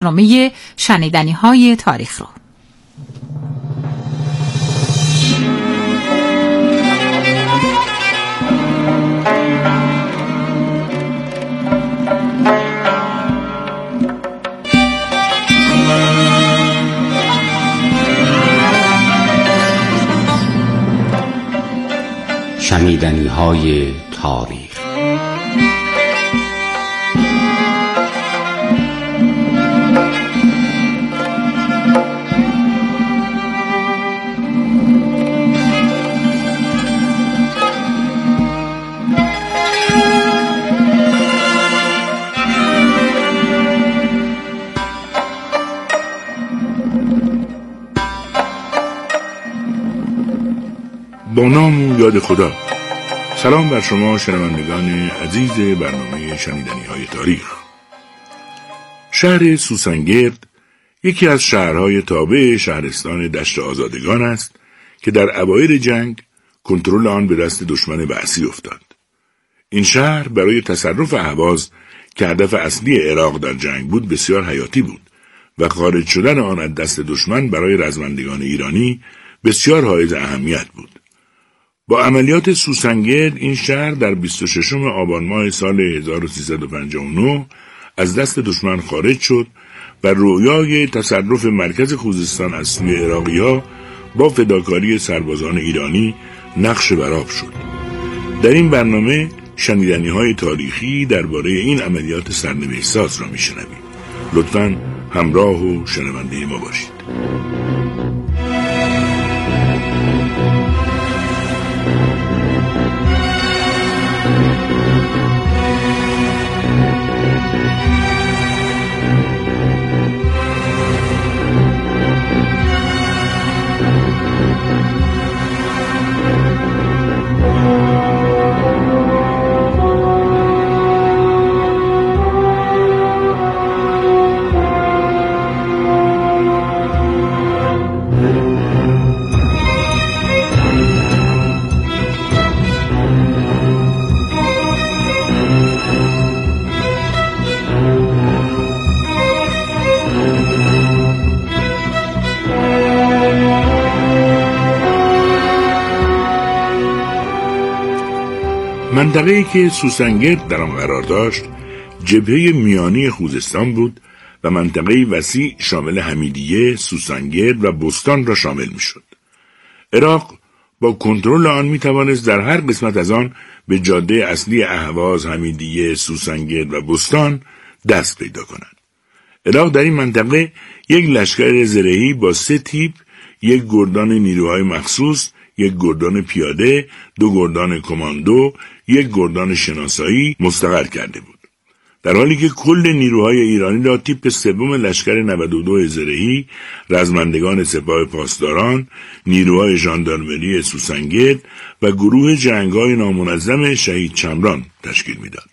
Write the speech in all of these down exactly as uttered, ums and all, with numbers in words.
برنامه شنیدنی‌های تاریخ رو. شنیدنی‌های تاریخ. با نام و یاد خدا. سلام بر شما شنوندگان عزیز برنامه شنیدنی‌های تاریخ. شهر سوسنگرد یکی از شهرهای تابع شهرستان دشت آزادگان است که در اوایل جنگ کنترل آن به دست دشمن بعثی افتاد. این شهر برای تصرف اهواز که هدف اصلی عراق در جنگ بود بسیار حیاتی بود و خارج شدن آن از دست دشمن برای رزمندگان ایرانی بسیار حائز اهمیت بود. با عملیات سوسنگرد این شهر در بیست و ششم آبان ماه سال هزار و سیصد و پنجاه و نه از دست دشمن خارج شد و رویای تصرف مرکز خوزستان از سوی عراقی‌ها با فداکاری سربازان ایرانی نقش برآب شد. در این برنامه شنیدنی‌های تاریخی درباره این عملیات سرنوشت‌ساز را می‌شنویم. لطفاً همراه و شنونده ما باشید. منطقه‌ای که سوسنگرد در آن قرار داشت جبهه میانی خوزستان بود و منطقه‌ای وسیع شامل حمیدیه، سوسنگرد و بستان را شامل می‌شد. عراق با کنترل آن می‌توانست در هر قسمت از آن به جاده اصلی اهواز، حمیدیه، سوسنگرد و بستان دست پیدا کند. عراق در این منطقه یک لشکر زرهی با سه تیپ، یک گردان نیروهای مخصوص، یک گردان پیاده، دو گردان کماندو، یک گردان شناسایی مستقر کرده بود. در حالی که کل نیروهای ایرانی را تیپ سوم لشکر نود و دو زرهی، رزمندگان سپاه پاسداران، نیروهای ژاندارمری سوسنگرد و گروه جنگ‌های نامنظم شهید چمران تشکیل می‌داد.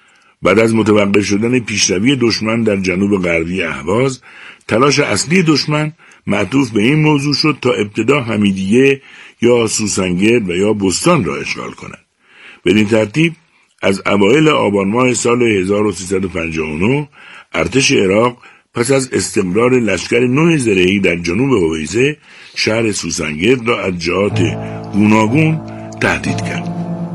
بعد از متوقف شدن پیشروی دشمن در جنوب غربی اهواز، تلاش اصلی دشمن معطوف به این موضوع شد تا ابتدا حمیدیه یا سوسنگرد و یا بستان را اشغال کند. بدین ترتیب از اوایل آبان ماه سال هزار و سیصد و پنجاه و نه ارتش عراق پس از استقرار لشکر نه زرهی در جنوب هویزه شهر سوسنگرد را از جهات گوناگون تهدید کرد.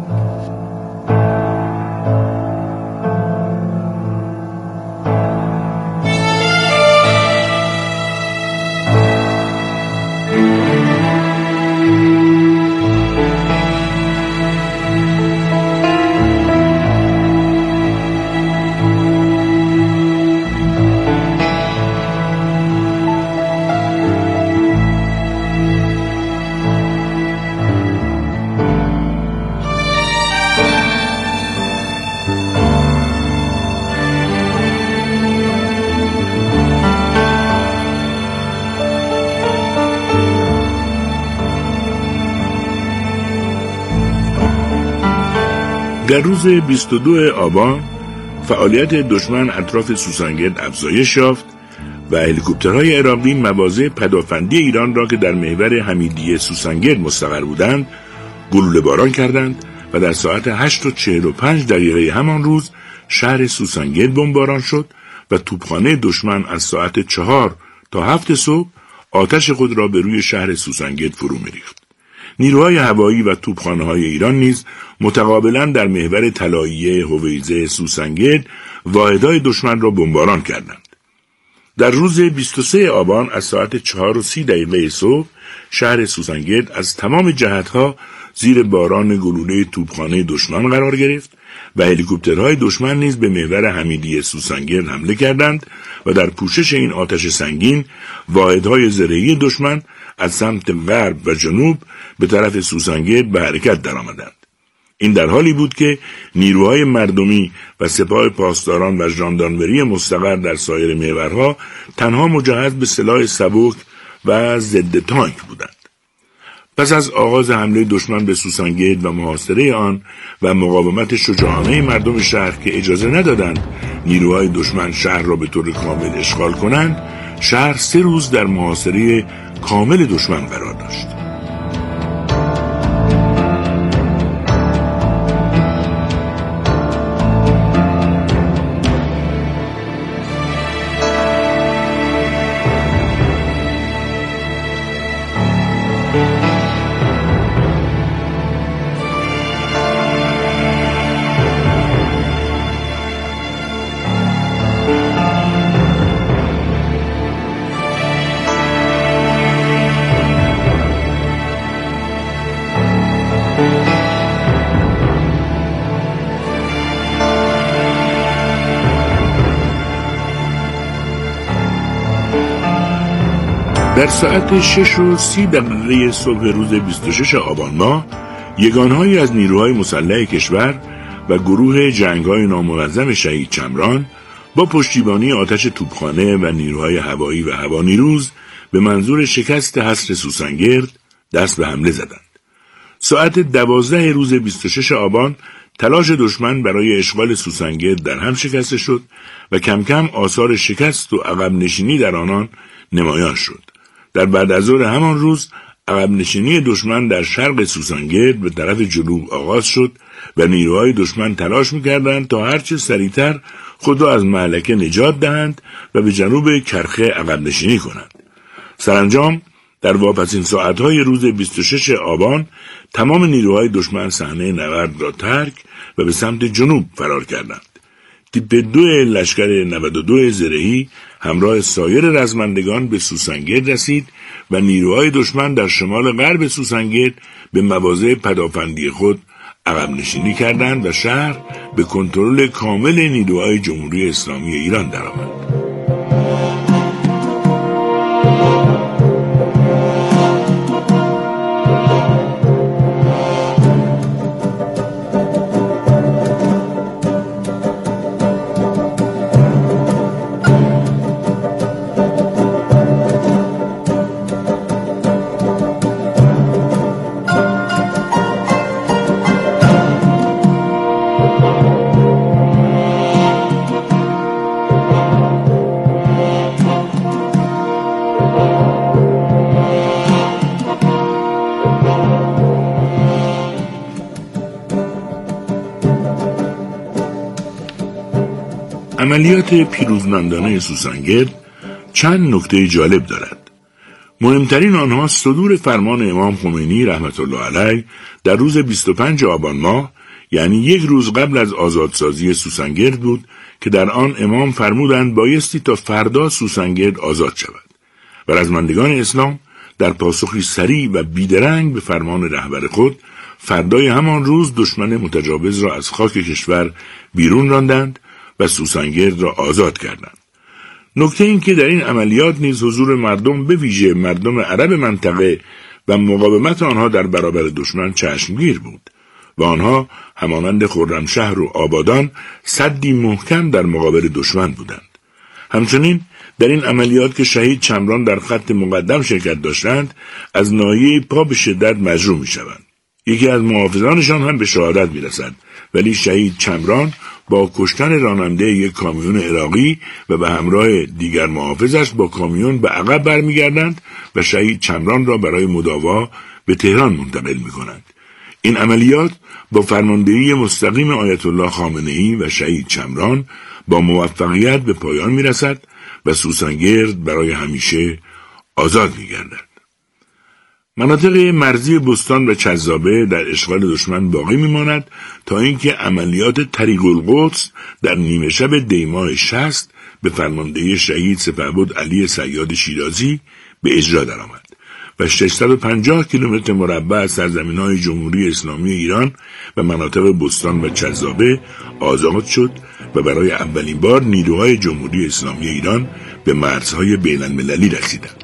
در روز بیست و دو آبان فعالیت دشمن اطراف سوسنگرد افزایش یافت و هلیکوپترهای عراقی مواضع پدافندی ایران را که در محور حمیدیه سوسنگرد مستقر بودند گلوله باران کردند و در ساعت هشت و چهل و پنج دقیقه همان روز شهر سوسنگرد بمباران شد و توپخانه دشمن از ساعت چهار تا هفت صبح آتش خود را به روی شهر سوسنگرد فرو می‌ریخت. نیروهای هوایی و توپخانه‌های ایران نیز متقابلاً در محور طلاییه هویزه سوسنگرد واحدهای دشمن را بمباران کردند. در روز بیست و سوم آبان از ساعت چهار و سی دقیقه صبح شهر سوسنگرد از تمام جهتها زیر باران گلوله توپخانه دشمن قرار گرفت و هلیکوپترهای دشمن نیز به محور حمیدیه سوسنگرد حمله کردند و در پوشش این آتش سنگین واحدهای زرهی دشمن از سمت غرب و جنوب به طرف سوسنگرد به حرکت درآمدند. این در حالی بود که نیروهای مردمی و سپاه پاسداران و ژاندارمری مستقر در سایر محورها تنها مجهز به سلاح سبک و ضد تانک بودند. پس از آغاز حمله دشمن به سوسنگرد و محاصره آن و مقاومت شجاعانه مردم شهر که اجازه ندادند نیروهای دشمن شهر را به طور کامل اشغال کنند، شهر سه روز در محاصره کامل دشمن قرار داشت. در ساعت شش و سی دقیقه صبح روز بیست و شش آبان ماه، یگانهایی از نیروهای مسلح کشور و گروه جنگ‌های نامنظم شهید چمران با پشتیبانی آتش توپخانه و نیروهای هوایی و هوانیروز به منظور شکست حصر سوسنگرد دست به حمله زدند. ساعت دوازده روز بیست و شش آبان تلاش دشمن برای اشغال سوسنگرد در هم شکسته شد و کم کم آثار شکست و عقب نشینی در آنان نمایان شد. در بعد از ظهر همان روز عقب نشینی دشمن در شرق سوسنگرد به طرف جنوب آغاز شد و نیروهای دشمن تلاش می‌کردند تا هرچه سریعتر خود را از مهلکه نجات دهند و به جنوب کرخه عقب نشینی کنند. سرانجام در واپسین ساعتهای روز بیست و شش آبان تمام نیروهای دشمن صحنه نبرد را ترک و به سمت جنوب فرار کردند. تیپ دو لشکر نود و دو زرهی همراه سایر رزمندگان به سوسنگرد رسید و نیروهای دشمن در شمال غرب سوسنگرد به مواضع پدافندی خود عقب نشینی کردند و شهر به کنترل کامل نیروهای جمهوری اسلامی ایران درآمد. عملیات پیروزمندانه سوسنگرد چند نکته جالب دارد. مهمترین آنها صدور فرمان امام خمینی رحمت الله علیه در روز بیست و پنج آبان ماه، یعنی یک روز قبل از آزادسازی سوسنگرد بود که در آن امام فرمودند بایستی تا فردا سوسنگرد آزاد شود و رزمندگان اسلام در پاسخی سریع و بیدرنگ به فرمان رهبر خود فردای همان روز دشمن متجاوز را از خاک کشور بیرون راندند و سوسنگرد را آزاد کردند. نکته این که در این عملیات نیز حضور مردم به ویژه مردم عرب منطقه و مقاومت آنها در برابر دشمن چشمگیر بود و آنها همانند خرمشهر و آبادان سدی محکم در مقابل دشمن بودند. همچنین در این عملیات که شهید چمران در خط مقدم شرکت داشتند از ناحیه پا به شدت مجروح می شوند. یکی از محافظانشان هم به شهادت می رسد، ولی شهید چمران با کشتن راننده یک کامیون عراقی و به همراه دیگر محافظش با کامیون به عقب برمیگردند و شهید چمران را برای مداوا به تهران منتقل می کنند. این عملیات با فرماندهی مستقیم آیت الله خامنه‌ای و شهید چمران با موفقیت به پایان میرسد و سوسنگرد برای همیشه آزاد میگردد. مناطق مرزی بستان و چذابه در اشغال دشمن باقی میماند تا اینکه عملیات طریق القدس در نیمه شب دیماه شصت به فرماندهی شهید سپهبد علی صیاد شیرازی به اجرا درآمد و ششصد و پنجاه کیلومتر مربع از سرزمین‌های جمهوری اسلامی ایران و مناطق بستان و چذابه آزاد شد و برای اولین بار نیروهای جمهوری اسلامی ایران به مرزهای بین المللی رسیدند.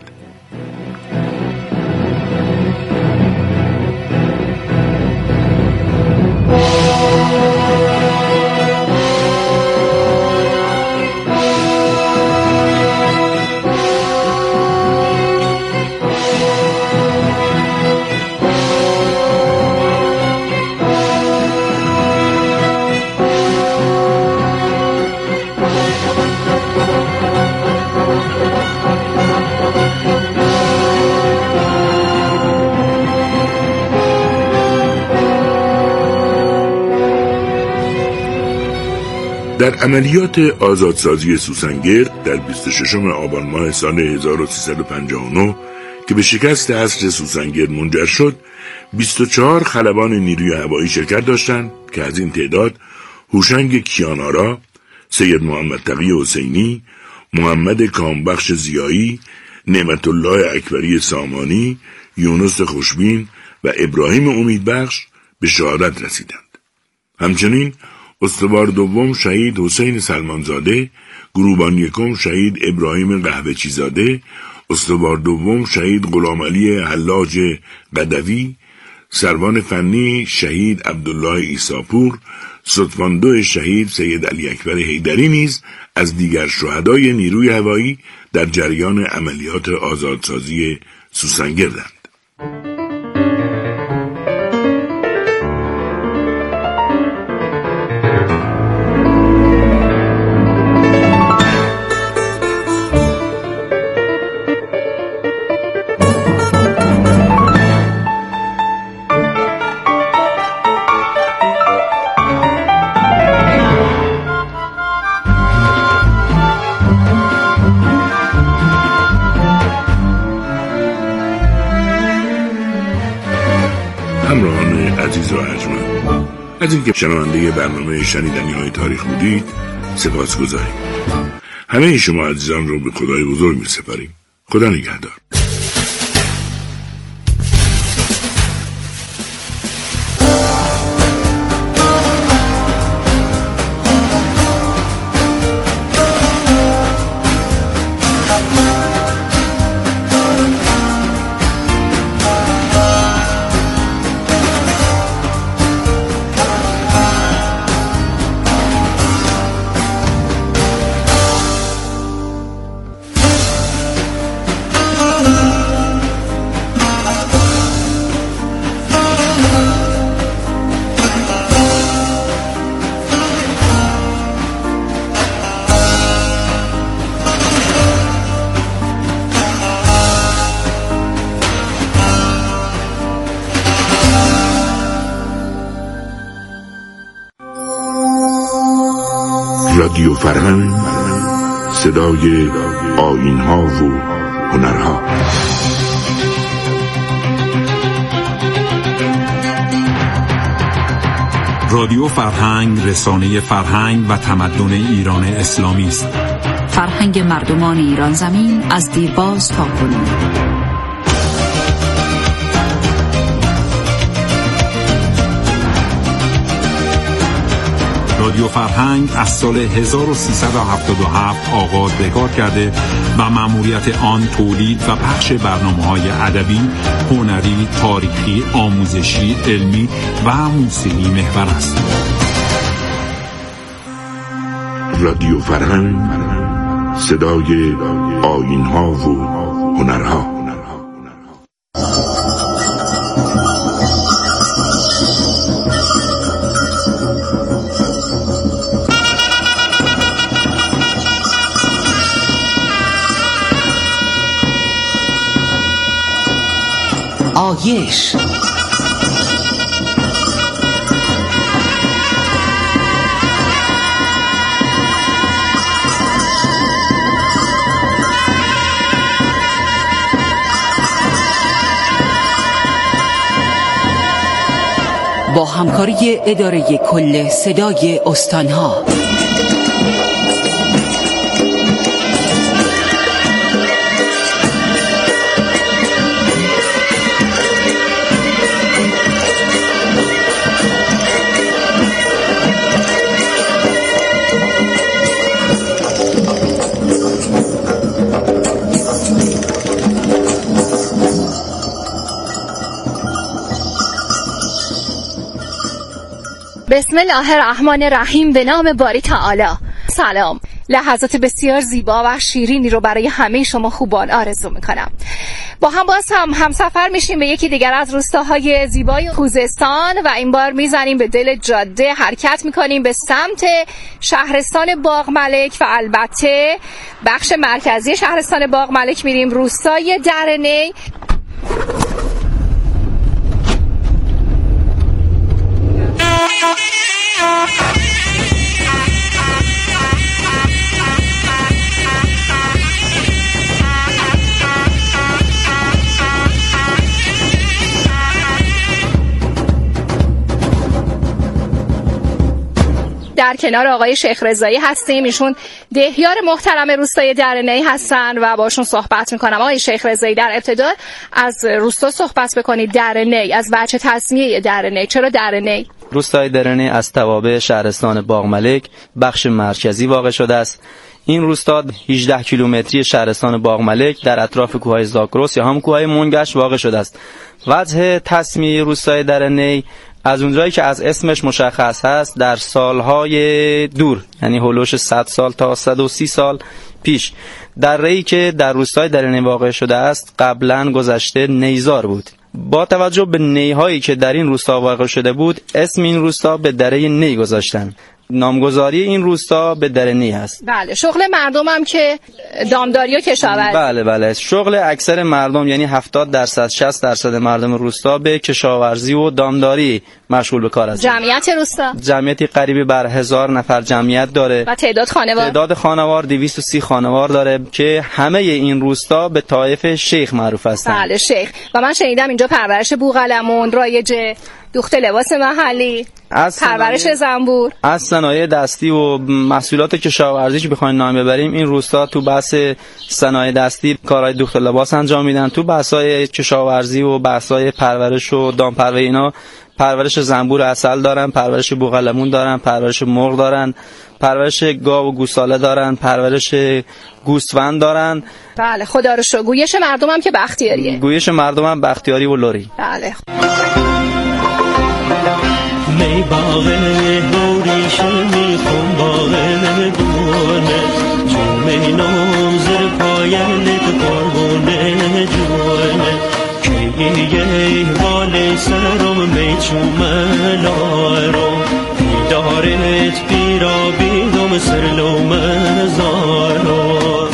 در عملیات آزادسازی سوسنگرد در بیست و ششم آبان ماه سال هزار و سیصد و پنجاه و نه که به شکست حصر سوسنگرد منجر شد، بیست و چهار خلبان نیروی هوایی شرکت داشتند که از این تعداد هوشنگ کیانارا، سید محمد تقی حسینی، محمد کامبخش زیایی، نعمت الله اکبری سامانی، یونس خوشبین و ابراهیم امیدبخش به شهادت رسیدند. همچنین استوار دوم شهید حسین سلمانزاده، گروبان یکم شهید ابراهیم قهوه‌چی زاده، استوار دوم شهید غلام علی حلاج قدوی، سروان فنی شهید عبدالله عیساپور، ستوان دو شهید سید علی اکبر حیدری نیز از دیگر شهدای نیروی هوایی در جریان عملیات آزادسازی سوسنگردند. همراهان عزیز و ارجمند، از اینکه شنونده برنامه شنیدنی های تاریخ بودید سپاس گذاریم. همه شما عزیزان رو به خدای بزرگ می سپاریم. خدا نگهدار. رادیو فرهنگ، صدای آیین‌ها و هنرها. رادیو فرهنگ رسانه فرهنگ و تمدن ایران اسلامی است. فرهنگ مردمان ایران زمین از دیرباز تا کنون. رادیو فرهنگ از سال هزار و سیصد و هفتاد و هفت آغاز به کار کرده و مأموریت آن تولید و پخش برنامه‌های ادبی، هنری، تاریخی، آموزشی، علمی و موسیقی محور است. رادیو فرهنگ، صدای آیین‌ها و هنرها. آیش با همکاری اداره کل صدای استانها. بسم الله الرحمن الرحیم. به نام باری تعالی. سلام. لحظات بسیار زیبا و شیرینی رو برای همه شما خوبان آرزو میکنم. با هم باز هم همسفر میشیم به یکی دیگر از روستاهای زیبای خوزستان و این بار میزنیم به دل جاده، حرکت میکنیم به سمت شهرستان باغملک و البته بخش مرکزی شهرستان باغملک میریم روستای درنی. در کنار آقای شیخ رضایی هستیم. ایشون دهیار محترم روستای درنی هستن و باشون صحبت میکنم. آقای شیخ رضایی، در ابتدا از روستا صحبت بکنید. درنی، از وجه تسمیه درنی، چرا درنی؟ روستای درنی از توابع شهرستان باغملک بخش مرکزی واقع شده است. این روستا هجده کیلومتری شهرستان باغملک در اطراف کوههای زاگرس یا هم کوههای منگشت واقع شده است. وجه تسمیه روستای درنی از اونجایی که از اسمش مشخص هست، در سالهای دور، یعنی هولوش صد سال تا صد و سی سال پیش، دره‌ای که در روستای درنی واقع شده است قبلا گذشته نیزار بود. با توجه به نی‌هایی که در این روستا واقع شده بود، اسم این روستا به دره نی گذاشتن. نامگذاری این روستا به درنی است. بله. شغل مردم هم که دامداری و کشاورزی. بله بله. شغل اکثر مردم، یعنی هفتاد درصد شصت درصد مردم روستا به کشاورزی و دامداری مشغول به کار هستند. جمعیت روستا جمعیتی قریبی بر هزار نفر جمعیت داره و تعداد خانوار تعداد خانوار دویست و سی خانوار داره که همه این روستا به طایف شیخ معروف هستند. بله شیخ. و من شنیدم اینجا پرورش بوقلمون رایجه، دوخت لباس محلی، از پرورش زنبور، از صنایع دستی و محصولات کشاورزی که بخوایم نام ببریم. این روستا تو بحث صنایع دستی کارهای دوخت لباس انجام میدن، تو بحث‌های کشاورزی و بحث‌های پرورش و دامپروری اینا پرورش زنبور عسل دارن، پرورش بوقلمون دارن، پرورش مرغ دارن، پرورش گاو و گوساله دارن، پرورش گوسفند دارن. بله خدا رو شکر. گویش مردم هم که بختیاریه. گویش مردم هم بختیاری و لری. بله. می باغه هوریش میخون باغه نگونه جومه نام زر پایلت قربونه جونه که یه بال سرم میچومه لارم بیدارت بیرا بیدم سرلوم زارم.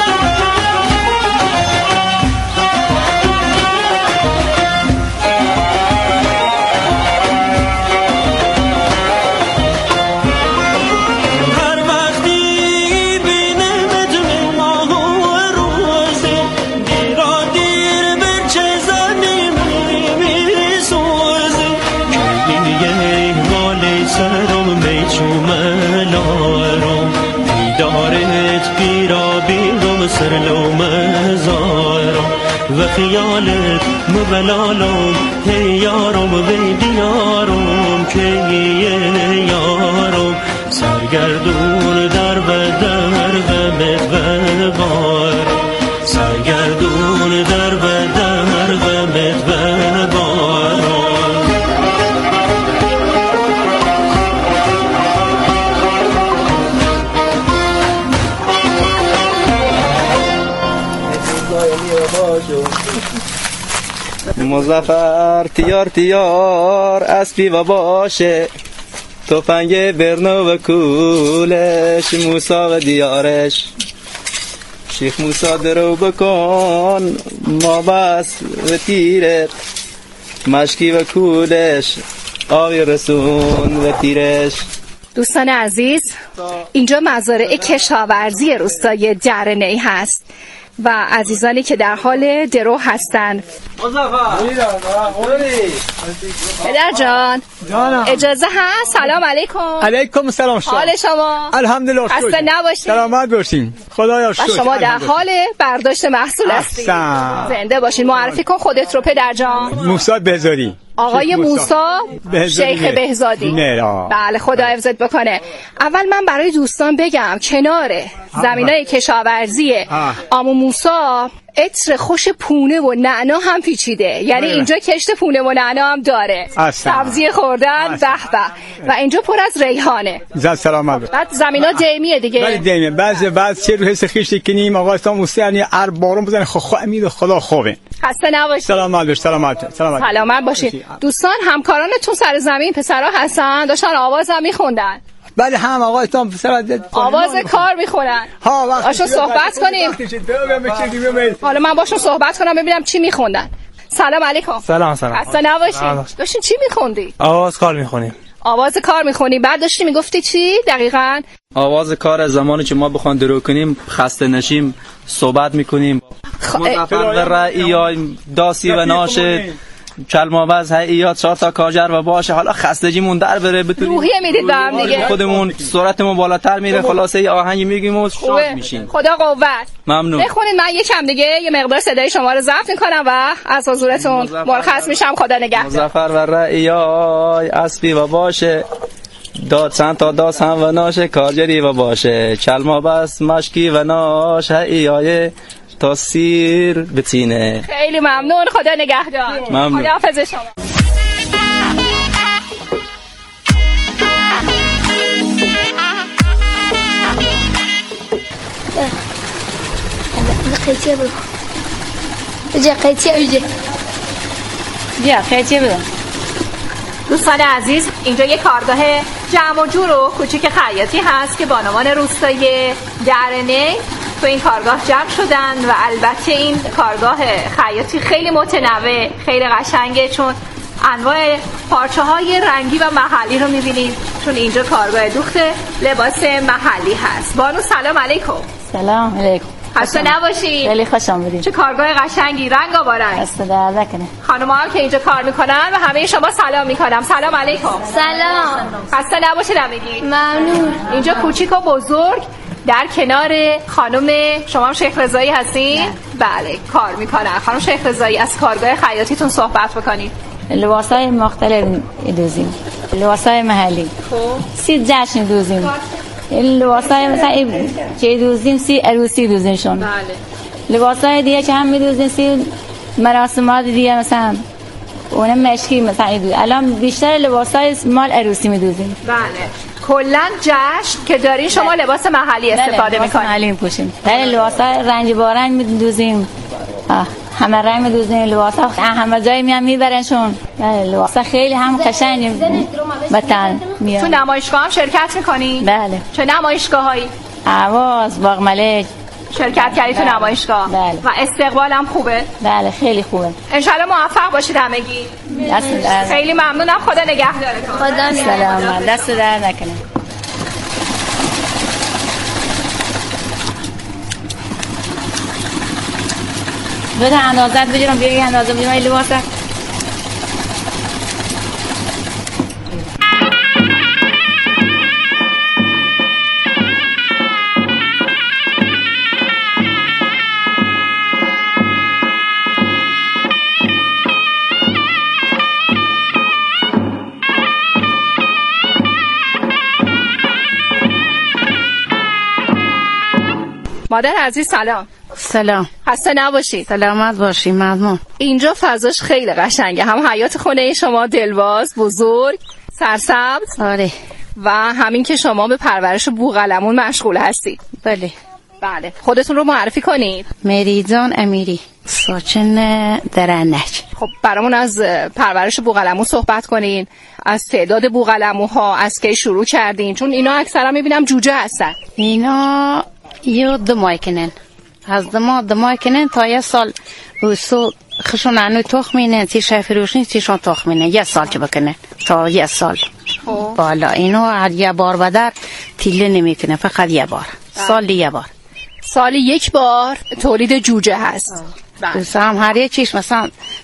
سرلوم زارم و خیالت مبلالم هی یارم و بیارم که یه یارم سرگردون در بدر غمت و بارم سرگردون در بدر غمت و بارم. مظفر تیار تیار اسبی و باشه تفنگ برنو و کولش موسا و دیارش شیخ موسا درو بکن ما بس و تیرت مشکی و کولش آقی رسون و تیرش. دوستان عزیز، اینجا مزارع کشاورزی روستای درنی هست و عزیزانی که در حال درو هستند پدر جان اجازه هست؟ سلام علیکم. علیکم السلام. حال شما؟ الحمدلله. خسته نباشید. سلامت باشین. خدایا شکر. شما در حال برداشت محصول هستید. زنده باشین. معرفی کن خودت رو پدر جان. موسی بهزادی. آقای موسی شیخ بهزادی. بله خدا حفظت بکنه. اول من برای دوستان بگم کنار زمینای کشاورزی عمو موسی عطر خوش پونه و نعنا هم پیچیده، یعنی اینجا کشت پونه و نعنا هم داره، سبزی خوردن به به، و اینجا پر از ریحانه. زد سلامت. بعد زمینا دیمیه دیگه. بله دیمیه. بعضی بعض چه رو حس خیشتی کنیم آقا اسلام موسی یعنی هر بارون بزنه خو خو امید خدا خوبه. خسته نباشید. سلامت باش. سلامت. سلامت. سلامت باشید. دوستان همکارانتون سر زمین پسرا هستن، داشتن آوازم میخوندن. بله هم آقا اسلام پسرا آواز کار میخونن. ها وقت باشون صحبت کنیم. حالا من باشون صحبت کنم ببینم چی میخوندن. سلام علیکم. سلام سلام. خسته نباشید. داشتین چی میخوندی؟ آواز کار میخونیم. آواز کار میخونی. بعد داشتی میگفتی چی دقیقاً؟ آواز کار زمانی که ما بخوام درو کنیم خسته نشیم صحبت میکنیم. مظفر و رعیای داسی و ناشد کلماوز هیئات چهار تا کاجر و باشه، حالا خستگیمون در بره بتونیم روحیه میدید به هم دیگه، خودمون سرعتمون بالاتر میره، خلاصه یه آهنگی میگیم و شاد میشیم. خدا قوت. ممنون. بخونید من یکم دیگه یه مقدار صدای شما رو ضبط میکنم و از حضورتون مرخص میشم. خدا نگهدار. مظفر و رعیای اسبی و باشه داد چند تا داس هم و ناشه کارجری و باشه کلماوز مشکی و ناش هیئای تا سیر بتینه. خیلی ممنون. خدا نگهدار. خدا حافظ شما. قیچیه برو بجا قیچیه بجا بیا قیچیه برو. دوستان عزیز اینجا یه کارگاه جمع و جور و کوچیک خیاطی هست که بانوان روستای درنه تو این کارگاه جمع شدن و البته این کارگاه خیاطی خیلی متنوع، خیلی قشنگه چون انواع پارچه های رنگی و محلی رو میبینید، چون اینجا کارگاه دوخت لباس محلی هست. بانو سلام علیکم. سلام علیکم. خسته نباشید. خیلی خوش آمدید. چه کارگاه قشنگی، رنگ با رنگ. دست در نکنه. خانم‌ها هم که اینجا کار میکنن و همه شما سلام میکنم. سلام علیکم. سلام. خسته نباشید همگی. ممنون. اینجا کوچیک و بزرگ در کنار خانم شما شیخ رضایی هستین؟ بله کار میکنن. خانم شیخ رضایی از کارگاه خیاطیتون صحبت بکنید. لباسای مختلف دوزیم، لباسای محلی. خب سی جشن دوزیم. این لباسای مثلا چه دوزیم سی عروسی دوزیمشون. بله. لباسای دیگه که هم میدوزیم سی مراسمات دیگه مثلا اونم مشکی مثلا دو. الان بیشتر لباسای مال عروسی میدوزیم. بله. کلا جشن که دارین شما لباس محلی استفاده میکنید. محلی میپوشیم. بله لباسای رنگ با رنگ میدوزیم. همه رنگ میدوزیم لباسا همه جای میان میبرنشون. بله لباسا خیلی هم قشنگه بتن میاد. تو نمایشگاه هم شرکت میکنی؟ بله. چه نمایشگاهایی؟ اهواز، باغملک شرکت کردی تو نمایشگاه. بله. و استقبال هم خوبه؟ بله خیلی خوبه. انشالله موفق باشید همگی. خیلی ممنونم. خدا نگهدارتون. خدا سلام. دست در نکنه. بده اندازت بگیرم بگی اندازه بگیرم این لباسه. مادر عزیز سلام. سلام. خسته نباشید. سلامت باشی. ممنون. اینجا فضاش خیلی قشنگه، هم حیات خونه شما دلواز بزرگ سرسبز. آره. و همین که شما به پرورش بوقلمون مشغول هستید. بله. بله. خودتون رو معرفی کنید. مریجان امیری، ساکن درنک. خب برامون از پرورش بوقلمون صحبت کنین، از تعداد بوقلموها، از کی شروع کردین، چون اینا اکثرا میبینم جوجه هستن. اینا یه دمای کنن، از دما دمای کنن تا یه سال وسو خشون عنو تخمینه، تی شفروشنی تیشون تخمینه یه سال چه بکنه تا یه سال. خوب. بالا اینو هر یه بار بدر تیله نمیکنه، فقط یه بار. سال یه بار. سالی یک بار تولید جوجه هست. دوست هم هر یه چیش مثلا